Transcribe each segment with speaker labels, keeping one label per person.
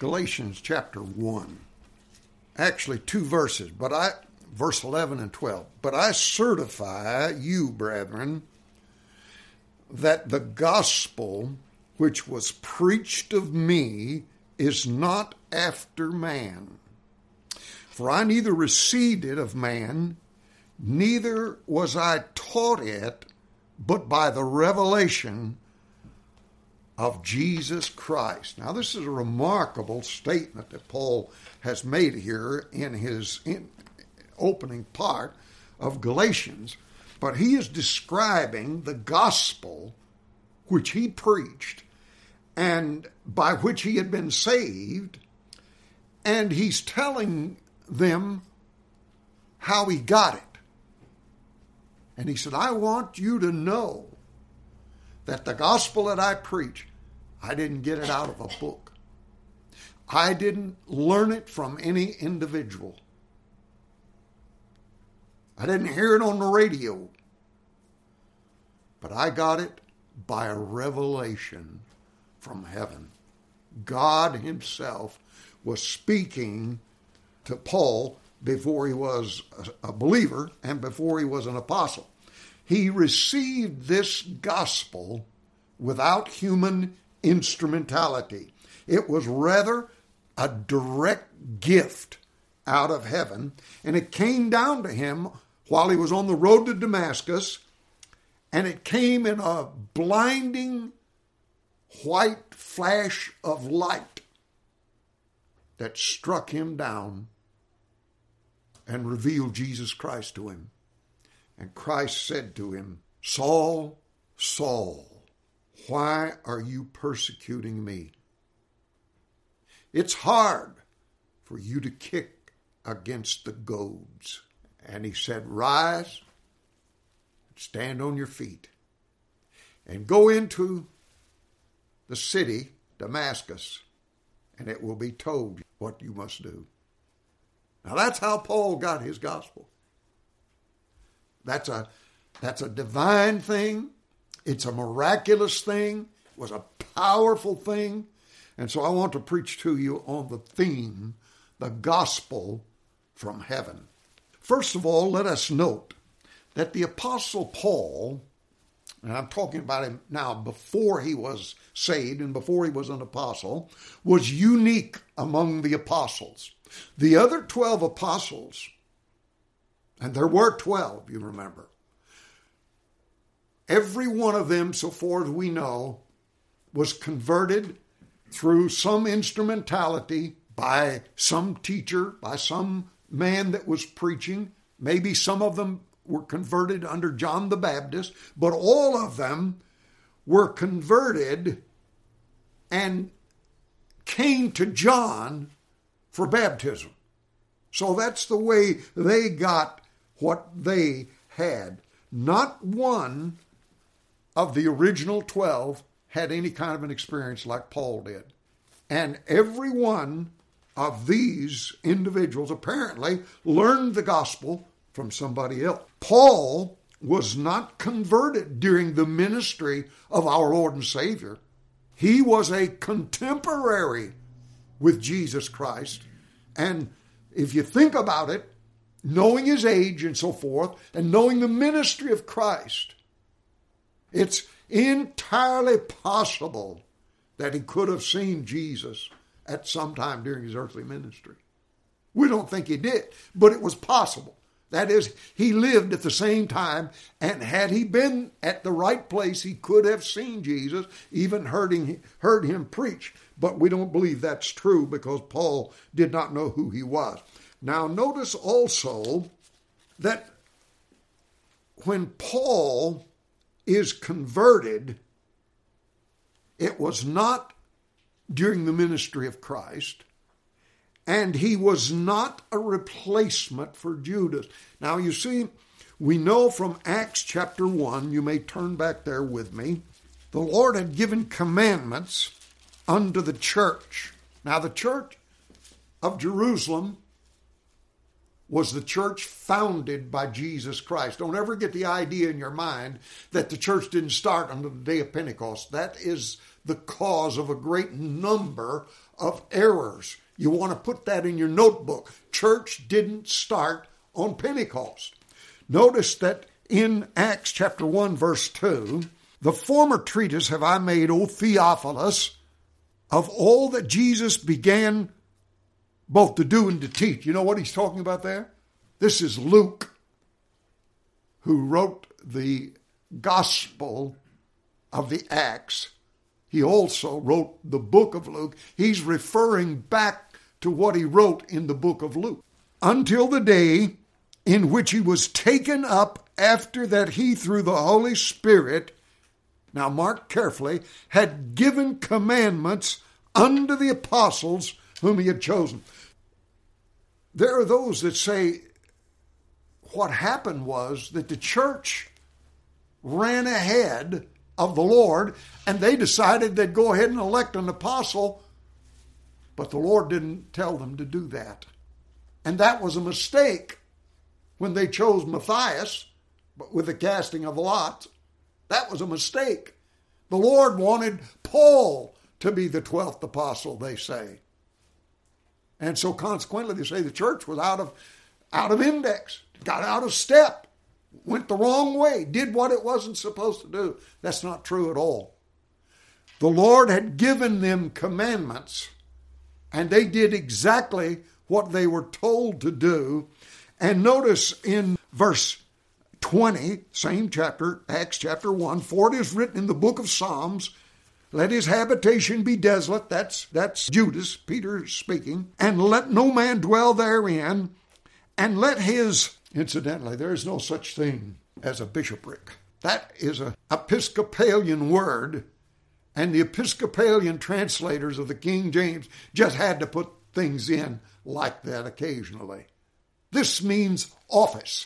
Speaker 1: Galatians chapter 1. Actually, 2 verses, verse 11 and 12. But I certify you, brethren, that the gospel which was preached of me is not after man. For I neither received it of man, neither was I taught it, but by the revelation of Jesus Christ. Now, this is a remarkable statement that Paul has made here in his opening part of Galatians, but he is describing the gospel which he preached and by which he had been saved, and he's telling them how he got it. And he said, I want you to know that the gospel that I preach, I didn't get it out of a book. I didn't learn it from any individual. I didn't hear it on the radio. But I got it by a revelation from heaven. God himself was speaking to Paul before he was a believer and before he was an apostle. He received this gospel without human instrumentality. It was rather a direct gift out of heaven, and it came down to him while he was on the road to Damascus, and it came in a blinding white flash of light that struck him down and revealed Jesus Christ to him. And Christ said to him, Saul, Saul, why are you persecuting me? It's hard for you to kick against the goads. And he said, rise, stand on your feet, and go into the city, Damascus, and it will be told you what you must do. Now that's how Paul got his gospel. That's a divine thing. It's a miraculous thing. It was a powerful thing. And so I want to preach to you on the theme, the gospel from heaven. First of all, let us note that the Apostle Paul, and I'm talking about him now before he was saved and before he was an apostle, was unique among the apostles. The other 12 apostles, and there were 12, you remember, every one of them, so far as we know, was converted through some instrumentality by some teacher, by some man that was preaching. Maybe some of them were converted under John the Baptist, but all of them were converted and came to John for baptism. So that's the way they got what they had. Not one of the original 12 had any kind of an experience like Paul did. And every one of these individuals apparently learned the gospel from somebody else. Paul was not converted during the ministry of our Lord and Savior. He was a contemporary with Jesus Christ. And if you think about it, knowing his age and so forth, and knowing the ministry of Christ, it's entirely possible that he could have seen Jesus at some time during his earthly ministry. We don't think he did, but it was possible. That is, he lived at the same time, and had he been at the right place, he could have seen Jesus, even heard him preach. But we don't believe that's true because Paul did not know who he was. Now, notice also that when Paul is converted, it was not during the ministry of Christ, and he was not a replacement for Judas. Now, you see, we know from Acts chapter 1, you may turn back there with me, the Lord had given commandments unto the church. Now, the church of Jerusalem was the church founded by Jesus Christ. Don't ever get the idea in your mind that the church didn't start on the day of Pentecost. That is the cause of a great number of errors. You want to put that in your notebook. Church didn't start on Pentecost. Notice that in Acts chapter 1, verse 2, the former treatise have I made, O Theophilus, of all that Jesus began both to do and to teach. You know what he's talking about there? This is Luke, who wrote the Gospel of the Acts. He also wrote the book of Luke. He's referring back to what he wrote in the book of Luke. Until the day in which he was taken up, after that he, through the Holy Spirit, now mark carefully, had given commandments unto the apostles whom he had chosen. There are those that say what happened was that the church ran ahead of the Lord and they decided they'd go ahead and elect an apostle, but the Lord didn't tell them to do that. And that was a mistake when they chose Matthias, but with the casting of lots. That was a mistake. The Lord wanted Paul to be the 12th apostle, they say. And so consequently, they say the church was out of index, got out of step, went the wrong way, did what it wasn't supposed to do. That's not true at all. The Lord had given them commandments, and they did exactly what they were told to do. And notice in verse 20, same chapter, Acts chapter 1, for it is written in the book of Psalms, let his habitation be desolate. That's Judas, Peter speaking. And let no man dwell therein. And let his, incidentally, there is no such thing as a bishopric. That is an Episcopalian word. And the Episcopalian translators of the King James just had to put things in like that occasionally. This means office.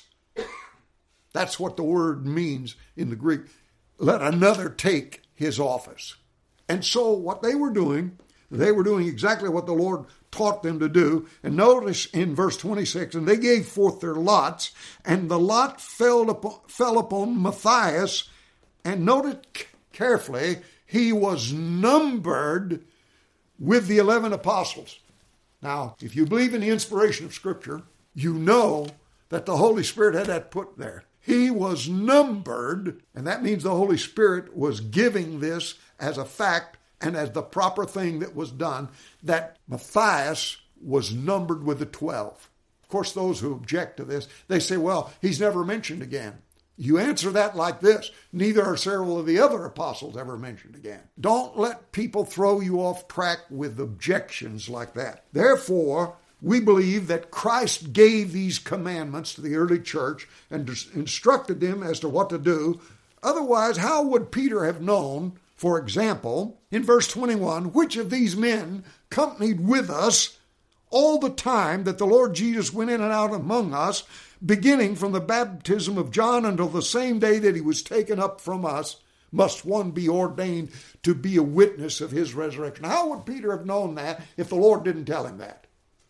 Speaker 1: That's what the word means in the Greek. Let another take his office. And so what they were doing exactly what the Lord taught them to do. And notice in verse 26, and they gave forth their lots, and the lot fell upon Matthias, and note it carefully, he was numbered with the 11 apostles. Now, if you believe in the inspiration of Scripture, you know that the Holy Spirit had that put there. He was numbered, and that means the Holy Spirit was giving this as a fact and as the proper thing that was done, that Matthias was numbered with the 12. Of course, those who object to this, they say, well, he's never mentioned again. You answer that like this: neither are several of the other apostles ever mentioned again. Don't let people throw you off track with objections like that. Therefore, we believe that Christ gave these commandments to the early church and instructed them as to what to do. Otherwise, how would Peter have known, for example, in verse 21, which of these men companied with us all the time that the Lord Jesus went in and out among us, beginning from the baptism of John until the same day that he was taken up from us? Must one be ordained to be a witness of his resurrection? How would Peter have known that if the Lord didn't tell him that?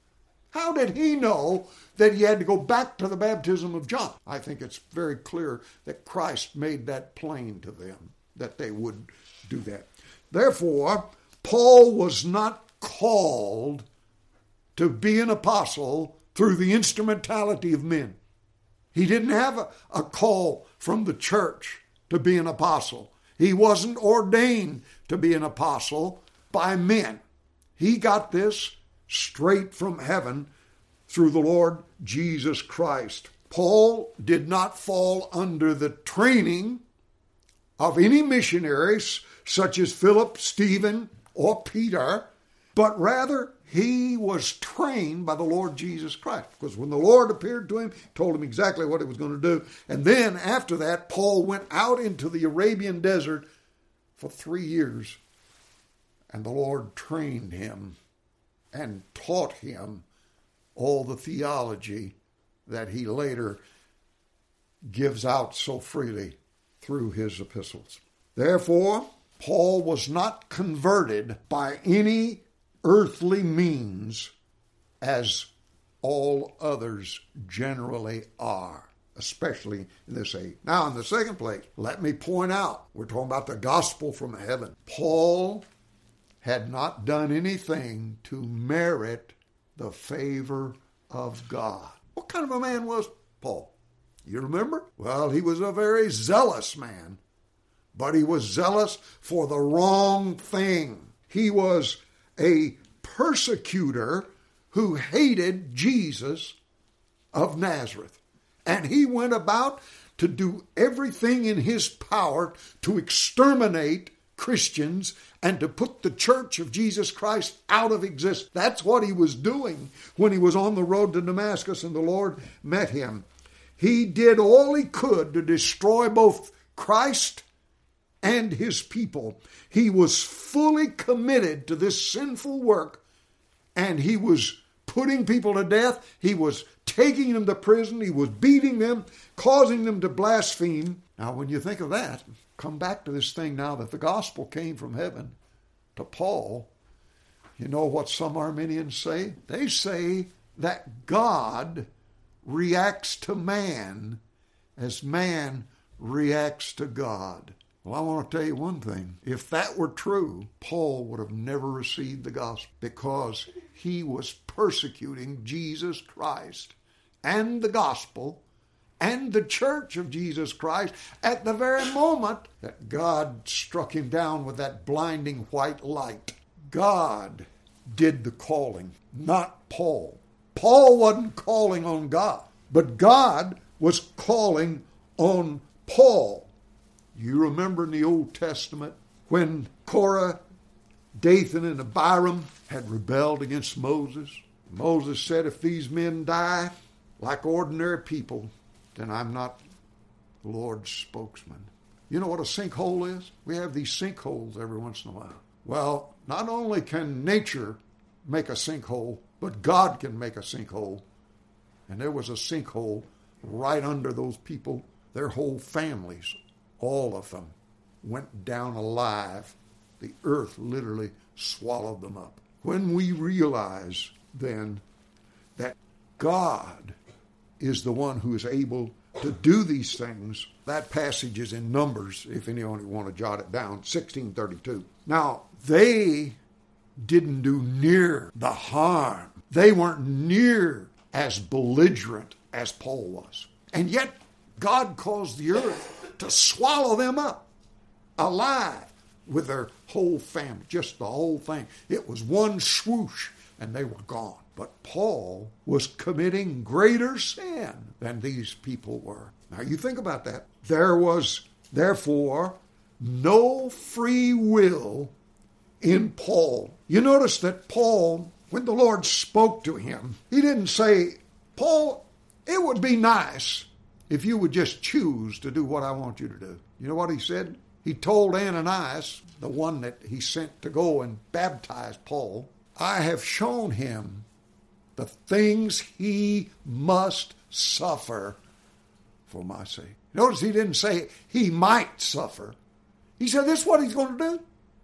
Speaker 1: How did he know that he had to go back to the baptism of John? I think it's very clear that Christ made that plain to them, that they would do that. Therefore, Paul was not called to be an apostle through the instrumentality of men. He didn't have a call from the church to be an apostle. He wasn't ordained to be an apostle by men. He got this straight from heaven through the Lord Jesus Christ. Paul did not fall under the training of any missionaries such as Philip, Stephen, or Peter, but rather he was trained by the Lord Jesus Christ. Because when the Lord appeared to him, he told him exactly what he was going to do. And then after that, Paul went out into the Arabian desert for 3 years. And the Lord trained him and taught him all the theology that he later gives out so freely through his epistles. Therefore, Paul was not converted by any earthly means as all others generally are, especially in this age. Now, in the second place, let me point out, we're talking about the gospel from heaven. Paul had not done anything to merit the favor of God. What kind of a man was Paul? You remember? Well, he was a very zealous man, but he was zealous for the wrong thing. He was a persecutor who hated Jesus of Nazareth. And he went about to do everything in his power to exterminate Christians and to put the church of Jesus Christ out of existence. That's what he was doing when he was on the road to Damascus and the Lord met him. He did all he could to destroy both Christ and his people. He was fully committed to this sinful work, and he was putting people to death. He was taking them to prison. He was beating them, causing them to blaspheme. Now, when you think of that, come back to this thing now that the gospel came from heaven to Paul. You know what some Arminians say? They say that God reacts to man as man reacts to God. Well, I want to tell you one thing. If that were true, Paul would have never received the gospel because he was persecuting Jesus Christ and the gospel and the church of Jesus Christ at the very moment that God struck him down with that blinding white light. God did the calling, not Paul. Paul wasn't calling on God, but God was calling on Paul. You remember in the Old Testament when Korah, Dathan, and Abiram had rebelled against Moses? Moses said, if these men die like ordinary people, then I'm not the Lord's spokesman. You know what a sinkhole is? We have these sinkholes every once in a while. Well, not only can nature make a sinkhole, but God can make a sinkhole. And there was a sinkhole right under those people. Their whole families, all of them, went down alive. The earth literally swallowed them up. When we realize then that God is the one who is able to do these things, that passage is in Numbers, if anyone want to jot it down, 16:32. Now, they didn't do near the harm. They weren't near as belligerent as Paul was. And yet, God caused the earth to swallow them up alive with their whole family, just the whole thing. It was one swoosh and they were gone. But Paul was committing greater sin than these people were. Now you think about that. There was, therefore, no free will in Paul. You notice that Paul, when the Lord spoke to him, he didn't say, Paul, it would be nice if you would just choose to do what I want you to do. You know what he said? He told Ananias, the one that he sent to go and baptize Paul, I have shown him the things he must suffer for my sake. Notice he didn't say he might suffer. He said this is what he's going to do.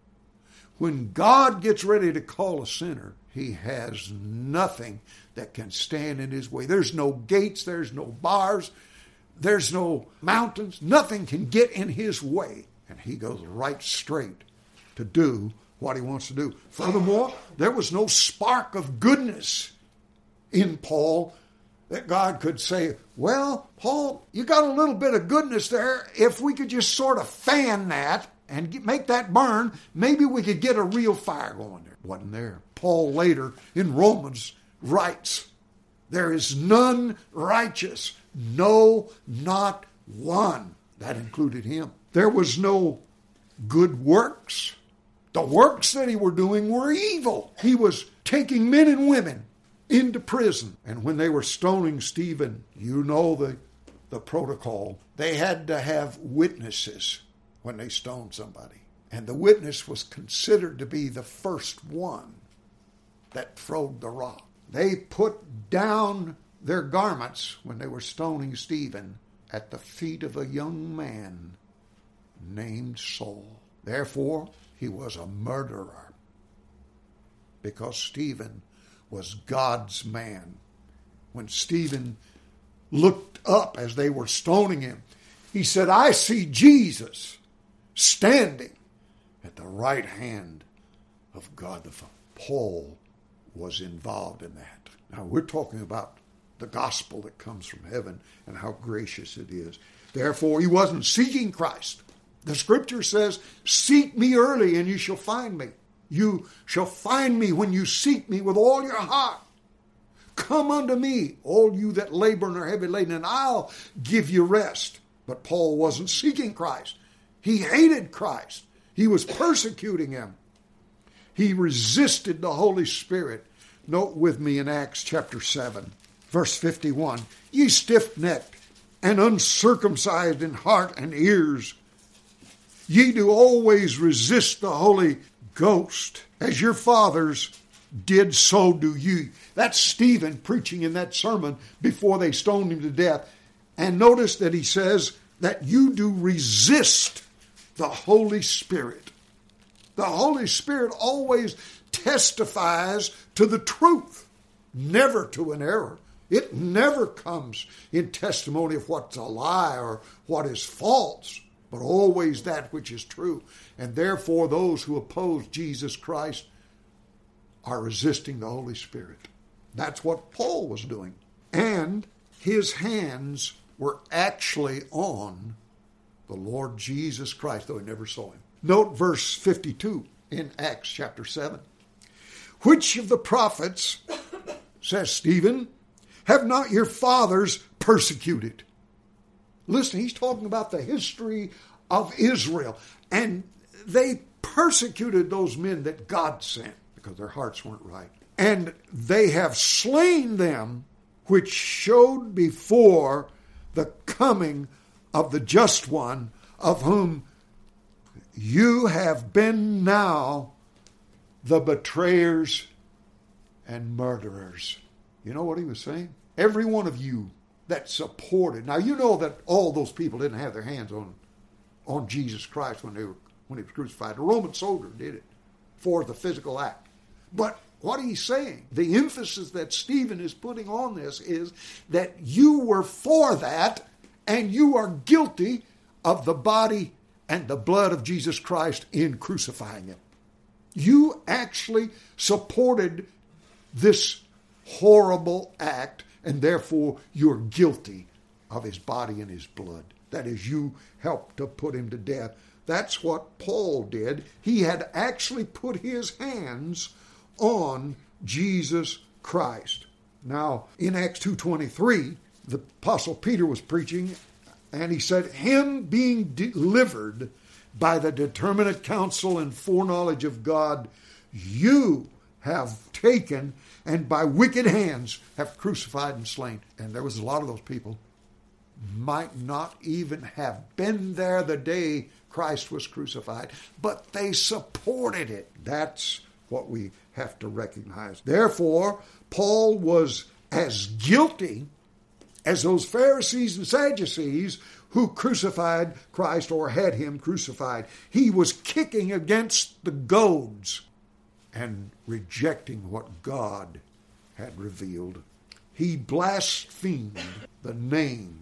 Speaker 1: When God gets ready to call a sinner, he has nothing that can stand in his way. There's no gates, there's no bars, there's no mountains. Nothing can get in his way. And he goes right straight to do what he wants to do. Furthermore, there was no spark of goodness in Paul that God could say, well, Paul, you got a little bit of goodness there. If we could just sort of fan that and make that burn, maybe we could get a real fire going there. Wasn't there. Paul later in Romans writes, there is none righteous, no, not one. That included him. There was no good works. The works that he were doing were evil. He was taking men and women into prison. And when they were stoning Stephen, you know the protocol. They had to have witnesses when they stoned somebody. And the witness was considered to be the first one that throwed the rock. They put down their garments when they were stoning Stephen at the feet of a young man named Saul. Therefore, he was a murderer because Stephen was God's man when Stephen looked up as they were stoning him. He said, I see Jesus standing at the right hand of God the Father. Paul was involved in that. Now we're talking about the gospel that comes from heaven and how gracious it is. Therefore, he wasn't seeking Christ. The scripture says, seek me early and you shall find me. You shall find me when you seek me with all your heart. Come unto me, all you that labor and are heavy laden, and I'll give you rest. But Paul wasn't seeking Christ. He hated Christ. He was persecuting him. He resisted the Holy Spirit. Note with me in Acts chapter 7, verse 51. Ye stiff-necked and uncircumcised in heart and ears, ye do always resist the Holy Ghost. As your fathers did, so do ye. That's Stephen preaching in that sermon before they stoned him to death. And notice that he says that you do resist the Holy Spirit. The Holy Spirit always testifies to the truth, never to an error. It never comes in testimony of what's a lie or what is false, but always that which is true. And therefore, those who oppose Jesus Christ are resisting the Holy Spirit. That's what Paul was doing. And his hands were actually on the Lord Jesus Christ, though he never saw him. Note verse 52 in Acts chapter 7. Which of the prophets, says Stephen, have not your fathers persecuted? Listen, he's talking about the history of Israel. And they persecuted those men that God sent because their hearts weren't right. And they have slain them which showed before the coming of the just one, of whom you have been now the betrayers and murderers. You know what he was saying? Every one of you that supported. Now you know that all those people didn't have their hands on Jesus Christ when he was crucified. A Roman soldier did it for the physical act. But what he's saying, the emphasis that Stephen is putting on this is that you were for that and you are guilty of the body and the blood of Jesus Christ in crucifying him. You actually supported this horrible act, and therefore you're guilty of his body and his blood. That is, you helped to put him to death. That's what Paul did. He had actually put his hands on Jesus Christ. Now, in Acts 2:23, the Apostle Peter was preaching, and he said, him being delivered by the determinate counsel and foreknowledge of God, you have taken and by wicked hands have crucified and slain. And there was a lot of those people might not even have been there the day Christ was crucified, but they supported it. That's what we have to recognize. Therefore, Paul was as guilty as those Pharisees and Sadducees who crucified Christ or had him crucified. He was kicking against the goads and rejecting what God had revealed. He blasphemed the name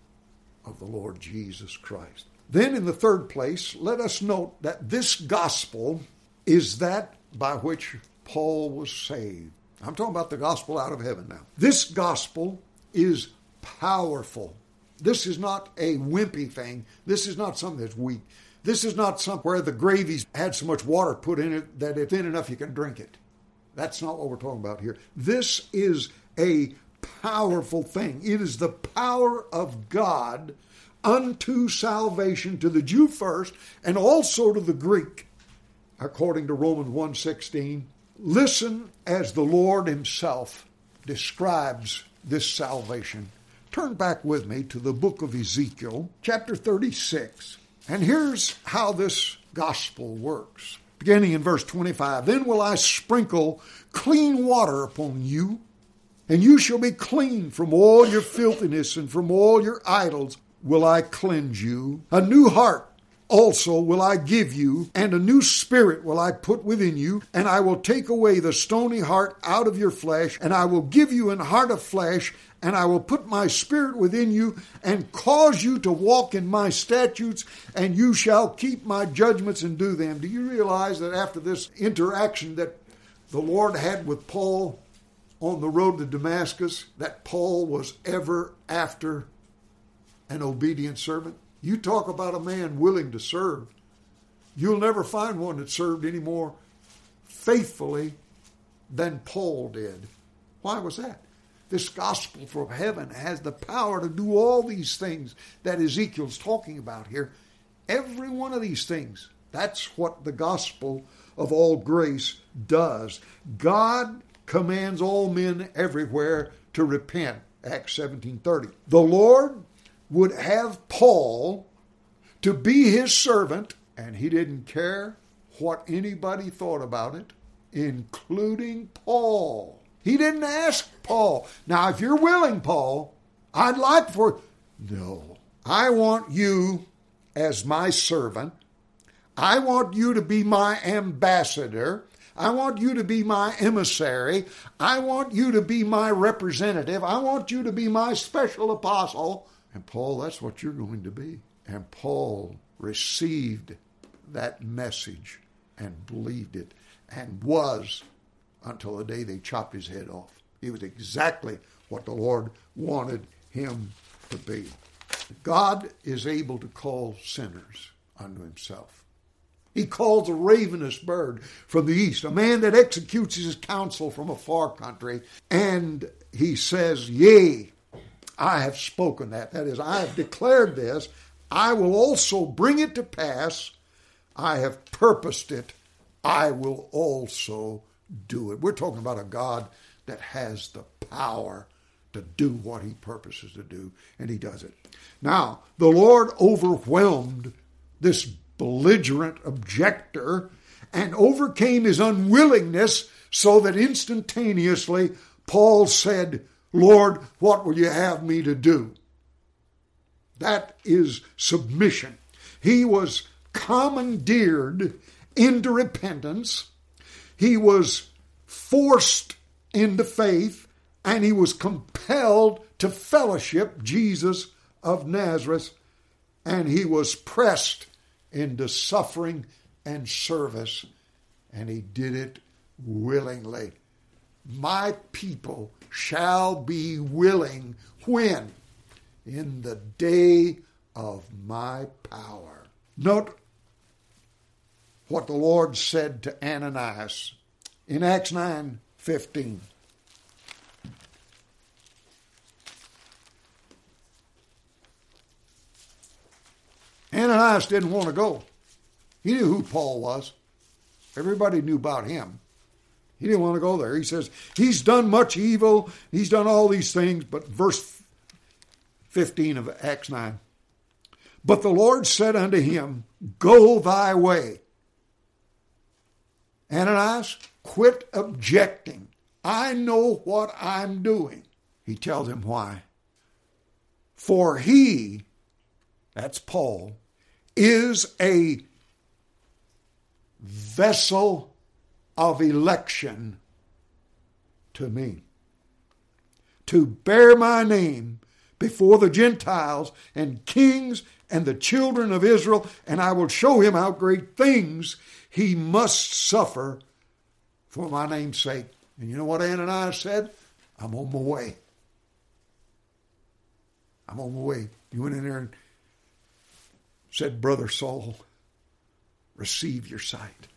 Speaker 1: of the Lord Jesus Christ. Then in the third place, let us note that this gospel is that by which Paul was saved. I'm talking about the gospel out of heaven now. This gospel is powerful. This is not a wimpy thing. This is not something that's weak. This is not something where the gravy's had so much water put in it that if thin enough you can drink it. That's not what we're talking about here. This is a powerful thing. It is the power of God unto salvation to the Jew first and also to the Greek, according to Romans 1:16. Listen as the Lord himself describes this salvation. Turn back with me to the book of Ezekiel, chapter 36. And here's how this gospel works. Beginning in verse 25, then will I sprinkle clean water upon you, and you shall be clean from all your filthiness, and from all your idols will I cleanse you. A new heart also will I give you, and a new spirit will I put within you, and I will take away the stony heart out of your flesh, and I will give you an heart of flesh, and I will put my spirit within you, and cause you to walk in my statutes, and you shall keep my judgments and do them. Do you realize that after this interaction that the Lord had with Paul on the road to Damascus, that Paul was ever after an obedient servant? You talk about a man willing to serve. You'll never find one that served any more faithfully than Paul did. Why was that? This gospel from heaven has the power to do all these things that Ezekiel's talking about here. Every one of these things. That's what the gospel of all grace does. God commands all men everywhere to repent. Acts 17:30. The Lord would have Paul to be his servant, and he didn't care what anybody thought about it, including Paul. He didn't ask Paul, now if you're willing, Paul, I'd like for... No, I want you as my servant. I want you to be my ambassador. I want you to be my emissary. I want you to be my representative. I want you to be my special apostle. And Paul, that's what you're going to be. And Paul received that message and believed it and was until the day they chopped his head off. He was exactly what the Lord wanted him to be. God is able to call sinners unto himself. He calls a ravenous bird from the east, a man that executes his counsel from a far country, and he says, yea, I have spoken that. That is, I have declared this. I will also bring it to pass. I have purposed it. I will also do it. We're talking about a God that has the power to do what he purposes to do, and he does it. Now, the Lord overwhelmed this belligerent objector and overcame his unwillingness so that instantaneously Paul said, Lord, what will you have me to do? That is submission. He was commandeered into repentance. He was forced into faith, and he was compelled to fellowship Jesus of Nazareth, and he was pressed into suffering and service, and he did it willingly. My people shall be willing when? In the day of my power. Note what the Lord said to Ananias in Acts 9:15. Ananias didn't want to go. He knew who Paul was. Everybody knew about him. He didn't want to go there. He says, he's done much evil. He's done all these things. But verse 15 of Acts 9. But the Lord said unto him, go thy way. Ananias, quit objecting. I know what I'm doing. He tells him why. For he, that's Paul, is a vessel of election to me, to bear my name before the Gentiles and kings and the children of Israel, and I will show him how great things he must suffer for my name's sake. And you know what Ananias said? I'm on my way. I'm on my way. He went in there and said, Brother Saul, receive your sight.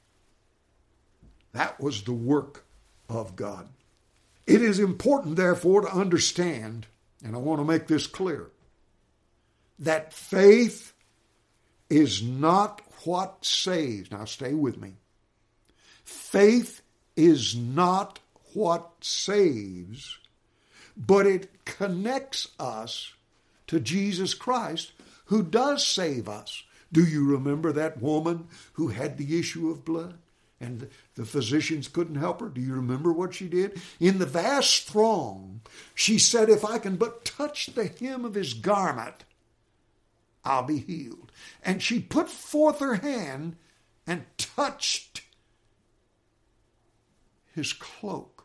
Speaker 1: That was the work of God. It is important, therefore, to understand, and I want to make this clear, that faith is not what saves. Now stay with me. Faith is not what saves, but it connects us to Jesus Christ, who does save us. Do you remember that woman who had the issue of blood? And the physicians couldn't help her. Do you remember what she did? In the vast throng, she said, if I can but touch the hem of his garment, I'll be healed. And she put forth her hand and touched his cloak,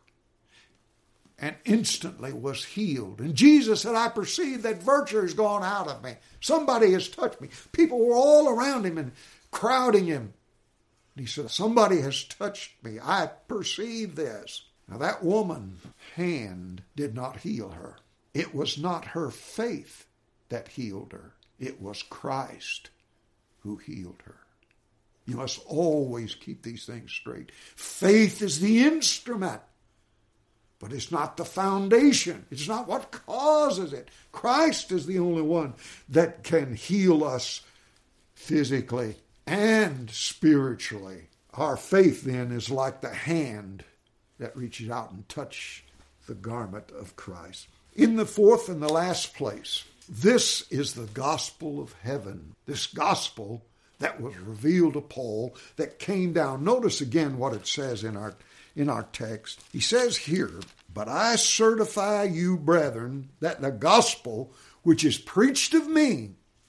Speaker 1: and instantly was healed. And Jesus said, I perceive that virtue has gone out of me. Somebody has touched me. People were all around him and crowding him. And he said, somebody has touched me. I perceive this. Now that woman's hand did not heal her. It was not her faith that healed her. It was Christ who healed her. You must always keep these things straight. Faith is the instrument, but it's not the foundation. It's not what causes it. Christ is the only one that can heal us physically and spiritually. Our faith then is like the hand that reaches out and touches the garment of Christ. In the fourth and the last place, this is the gospel of heaven. This gospel that was revealed to Paul that came down. Notice again what it says in our text. He says here, but I certify you, brethren, that the gospel which is preached of me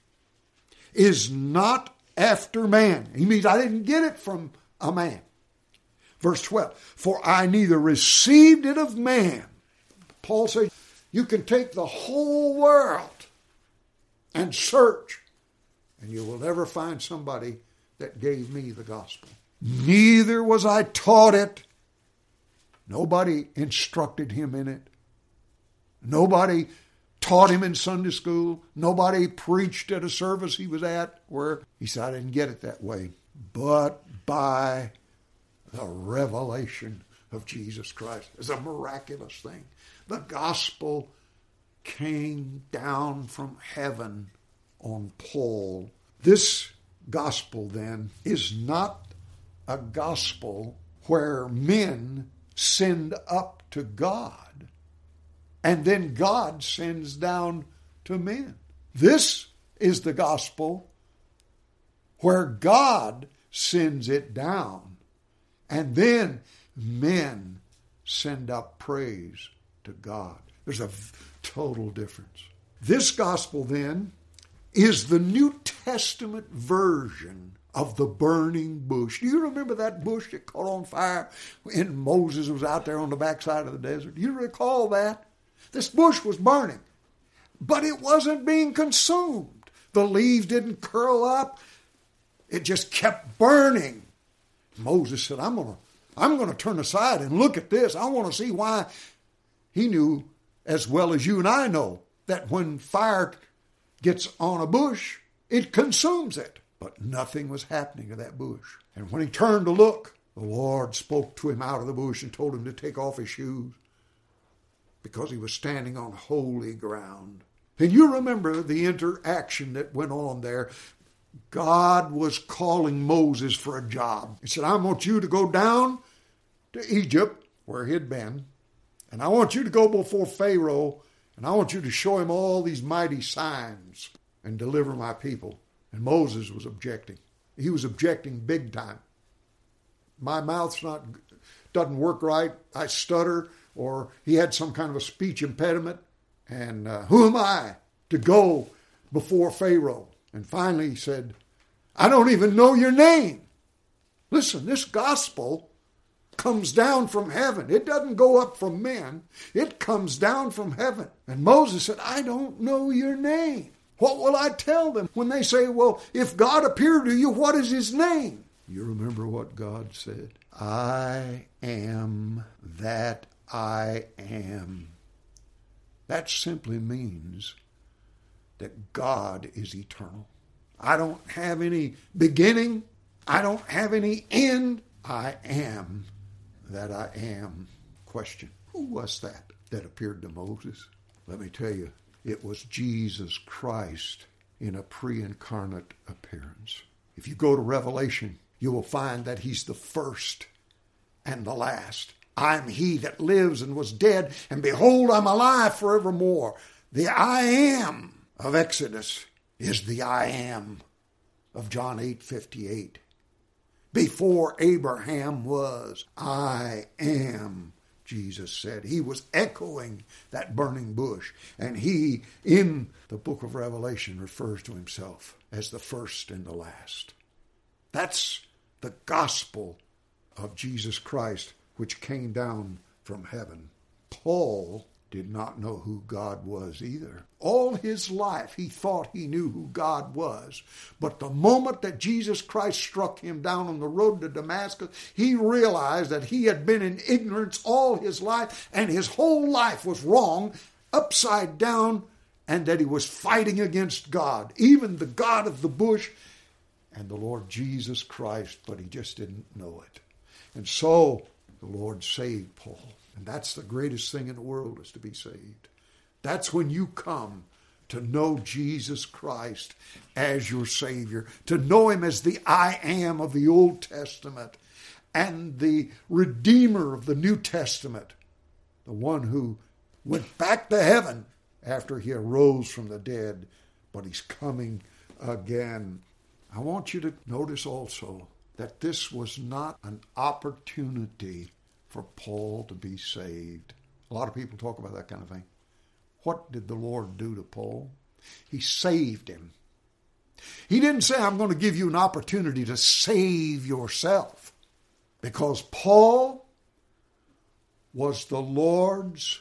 Speaker 1: is not after man. He means I didn't get it from a man. Verse 12, for I neither received it of man. Paul says, you can take the whole world and search, and you will never find somebody that gave me the gospel. Neither was I taught it. Nobody instructed him in it. Nobody taught him in Sunday school. Nobody preached at a service he was at where he said, I didn't get it that way. But by the revelation of Jesus Christ. It's a miraculous thing. The gospel came down from heaven on Paul. This gospel then is not a gospel where men send up to God and then God sends down to men. This is the gospel where God sends it down and then men send up praise to God. There's a total difference. This gospel then is the New Testament version of the burning bush. Do you remember that bush that caught on fire when Moses was out there on the backside of the desert? Do you recall that? This bush was burning, but it wasn't being consumed. The leaves didn't curl up. It just kept burning. Moses said, I'm going to turn aside and look at this. I want to see why. He knew as well as you and I know that when fire gets on a bush, it consumes it. But nothing was happening to that bush. And when he turned to look, the Lord spoke to him out of the bush and told him to take off his shoes because he was standing on holy ground. And you remember the interaction that went on there. God was calling Moses for a job. He said, I want you to go down to Egypt, where he had been, and I want you to go before Pharaoh, and I want you to show him all these mighty signs and deliver my people. And Moses was objecting. He was objecting big time. My mouth's doesn't work right. I stutter, or he had some kind of a speech impediment. And who am I to go before Pharaoh? And finally he said, I don't even know your name. Listen, this gospel comes down from heaven. It doesn't go up from men. It comes down from heaven. And Moses said, I don't know your name. What will I tell them when they say, well, if God appeared to you, what is his name? You remember what God said? I am that I am. That simply means that God is eternal. I don't have any beginning. I don't have any end. I am that I am. Question, who was that appeared to Moses? Let me tell you, it was Jesus Christ in a pre-incarnate appearance. If you go to Revelation, you will find that he's the first and the last. I'm he that lives and was dead, and behold, I'm alive forevermore. The I am of Exodus is the I am of John 8:58. Before Abraham was, I am Jesus said. He was echoing that burning bush. And he, in the book of Revelation, refers to himself as the first and the last. That's the gospel of Jesus Christ, which came down from heaven. Paul did not know who God was either. All his life he thought he knew who God was. But the moment that Jesus Christ struck him down on the road to Damascus, he realized that he had been in ignorance all his life, and his whole life was wrong, upside down, and that he was fighting against God, even the God of the bush and the Lord Jesus Christ, but he just didn't know it. And so the Lord saved Paul. And that's the greatest thing in the world, is to be saved. That's when you come to know Jesus Christ as your Savior, to know him as the I Am of the Old Testament and the Redeemer of the New Testament, the one who went back to heaven after he arose from the dead, but he's coming again. I want you to notice also that this was not an opportunity for Paul to be saved. A lot of people talk about that kind of thing. What did the Lord do to Paul? He saved him. He didn't say, I'm going to give you an opportunity to save yourself, because Paul was the Lord's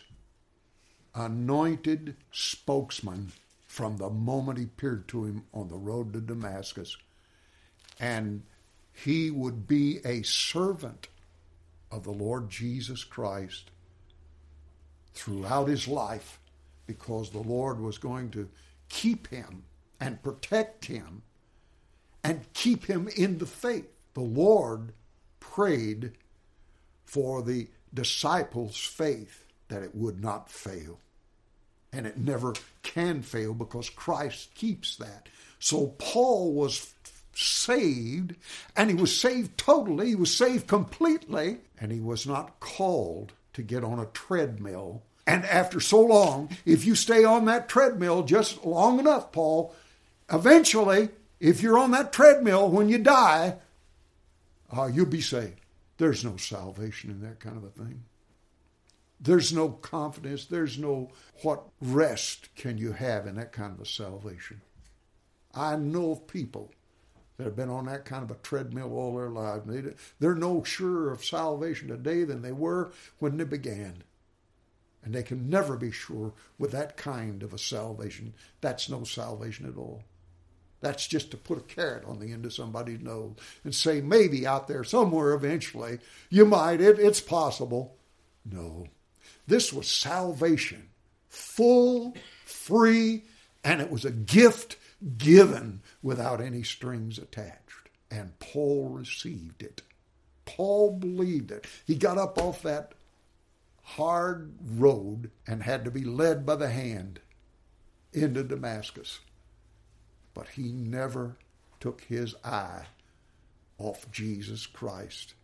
Speaker 1: anointed spokesman from the moment he appeared to him on the road to Damascus. And he would be a servant of the Lord Jesus Christ throughout his life, because the Lord was going to keep him and protect him and keep him in the faith. The Lord prayed for the disciples' faith that it would not fail. And it never can fail, because Christ keeps that. So Paul was saved, and he was saved totally, he was saved completely, and he was not called to get on a treadmill. And after so long, if you stay on that treadmill just long enough, Paul, eventually, if you're on that treadmill when you die, you'll be saved. There's no salvation in that kind of a thing. There's no confidence. There's no what rest can you have in that kind of a salvation. I know of people that have been on that kind of a treadmill all their lives. They're no surer of salvation today than they were when they began. And they can never be sure with that kind of a salvation. That's no salvation at all. That's just to put a carrot on the end of somebody's nose and say, maybe out there somewhere eventually you might, it's possible. No. This was salvation, full, free, and it was a gift given without any strings attached. And Paul received it. Paul believed it. He got up off that hard road and had to be led by the hand into Damascus. But he never took his eye off Jesus Christ.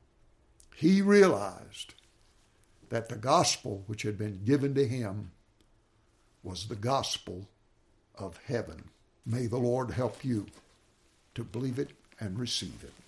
Speaker 1: He realized that the gospel which had been given to him was the gospel of heaven. May the Lord help you to believe it and receive it.